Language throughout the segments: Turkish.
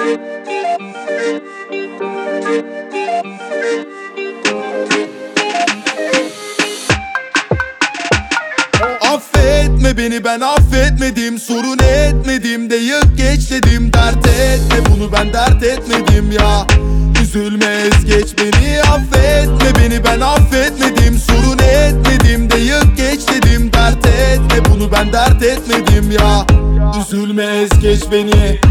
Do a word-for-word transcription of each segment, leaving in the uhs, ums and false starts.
Affetme beni, ben affetmedim. Sorun etmedim de yık geç dedim. Dert etme bunu, ben dert etmedim ya. Üzülme ez geç beni. Affetme beni, ben affetmedim. Sorun etmedim de yık geç dedim. Dert etme bunu, ben dert etmedim ya. Üzülme ez geç beni.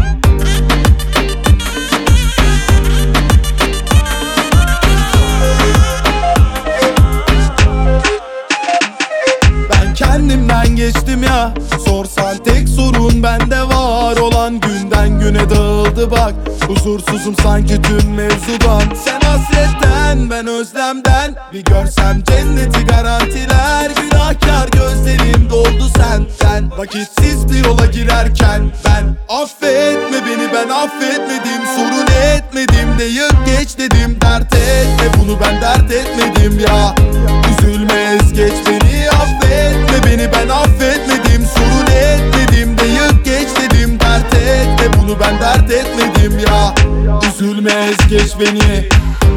Kendimden geçtim ya. Sorsan tek sorun bende var olan. Günden güne dağıldı bak. Huzursuzum sanki tüm mevzudan. Sen hasretten, ben özlemden. Bir görsem cenneti garantiler. Günahkar gözlerim doldu senden. Vakitsiz bir yola girerken ben. Affetme beni, ben affetmedim. Sorun etmedim de yık geç dedim. Dert etme bunu, ben dert etmedim ya. Üzülme ez geç beni. Affetme beni, ben affetmedim. Sorun etmedim de yık geç dedim. Dert etme bunu, ben dert etmedim ya. Üzülme ez geç beni.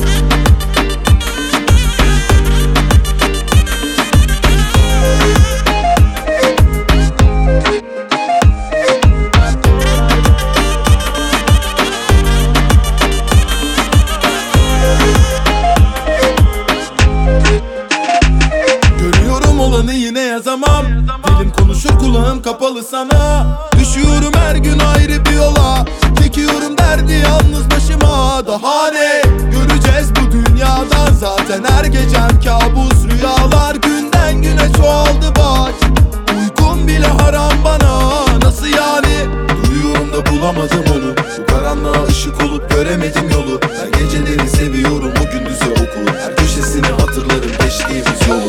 Olanı yine yazamam. Dilim konuşur, kulağım kapalı sana. Düşüyorum her gün ayrı bir yola. Çekiyorum derdi yalnız başıma. Daha ne göreceğiz bu dünyadan? Zaten her gecem kabus rüyalar. Günden güne çoğaldı bak. Uykum bile haram bana. Nasıl yani? Duyuyorum da bulamadım onu. Bu karanlığa ışık olup göremedim yolu. Ben geceleri seviyorum, o gündüzü oku. Her köşesini hatırlarım geçtiğimiz yolu.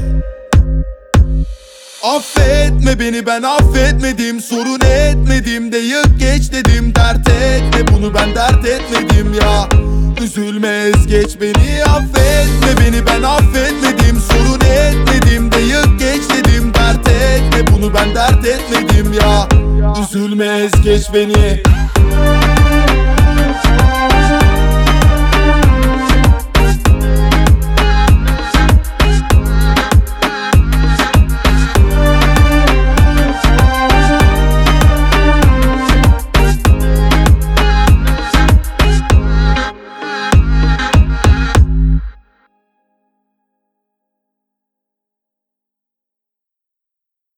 Affetme beni, ben affetmedim. Sorun etmedim de yık geç dedim. Dert etme bunu, ben dert etmedim ya. Üzülme ez geç beni. Affetme beni, ben affetmedim. Sorun etmedim de yık geç dedim. Dert etme bunu, ben dert etmedim ya. Üzülme ez geç beni.